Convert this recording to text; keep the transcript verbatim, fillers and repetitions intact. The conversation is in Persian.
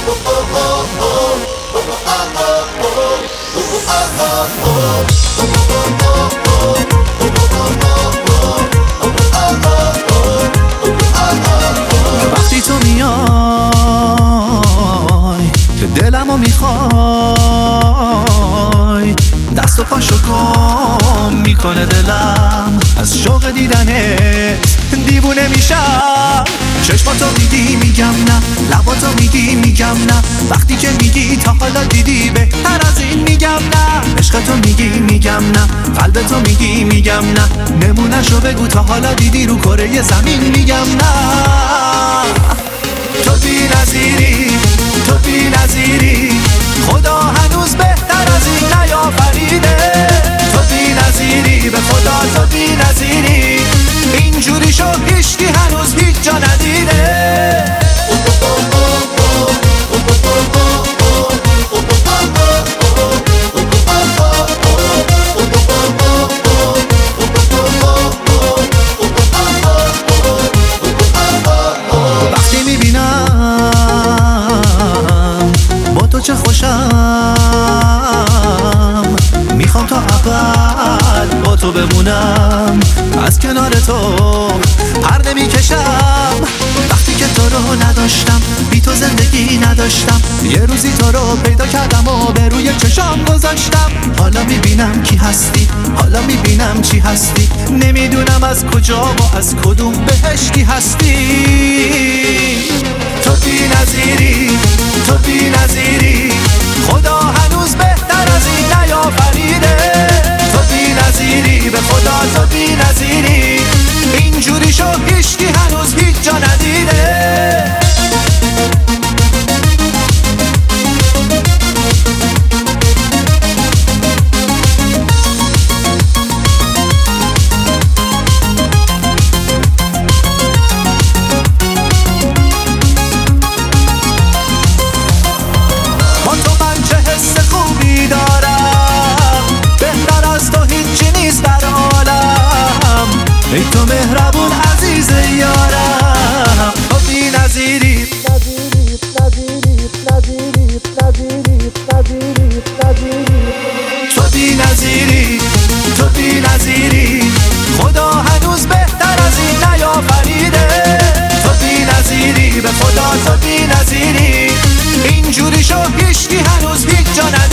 وقتی تو میای که دلمو میخوای، دست و پاشو گم میکنه دلم از شوق دیدنت دیوونه میشم. چشماتو میگی میگم نه، لباتو میگی میگم نه، وقتی که میگی تا حالا دیدی بهتر از این میگم نه. عشقتو میگی میگم نه، قلبتو میگی میگم نه، نمونهشو بگو تا حالا دیدی رو کره زمین میگم نه. تو بی نظیری، تو بی نظیری، خدا هنوز بهتر از این نیافریده. تو بی نظیری، به خدا تو بی نظیری، اینجوری شو هیچکی هنوز هیچ جا ندیده. وقتی میبینم با تو چه خوشم، میخوام تا ابد با تو بمونم، از کنار تو پر نمیکشم. وقتی که تو رو نداشتم، بی تو زندگی نداشتم، یه روزی تو رو پیدا کردم و به روی چشام گذاشتم. حالا میبینم کی هستی، حالا میبینم چی هستی، نمیدونم از کجا و از کدوم بهشتی هستی. تو بی نظیری، تو بی نظیری، خدا هنوز بهتر از این نیافریده. تو بی نظیری، به خدا تو بی نظیری، اینجوری شو هیچکی هنوز هیچ جا ندیده. با تو من چه حس خوبی دارم، بهتر از تو هیچی نیست در عالم. ای تو مهربون عزیز یارم، تو بی نظیری، تو بی نظیری، تو بی نظیری، خدا هنوز بهتر از این نیافریده. تو بی نظیری، به خدا تو بی نظیری، اینجوری شو هیچکی هنوز هیچ جا